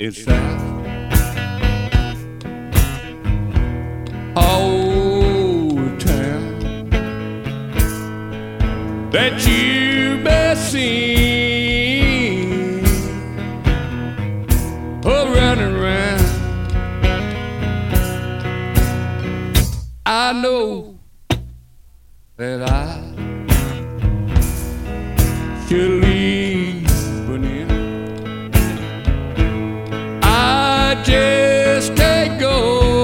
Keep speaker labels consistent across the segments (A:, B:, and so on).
A: It's that old town that you best seen running around. I know that I should leave, but then I just can't go.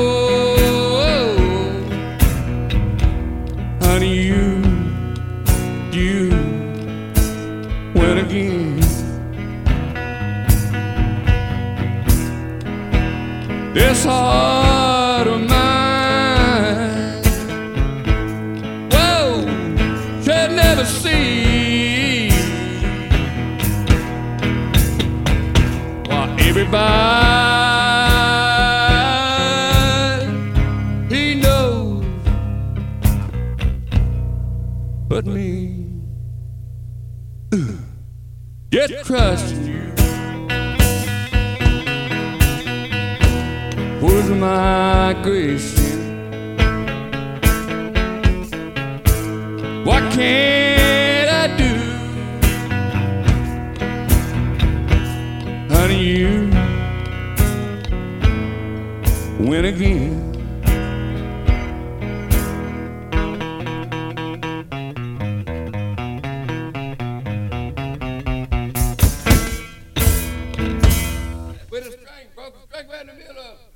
A: Honey, you went again. This heart of mine, whoa, should never see. Well, everybody, he knows but me. Get crushed in you was my grace. What can I do? Honey, you win again. With a string, broke a string right in the middle of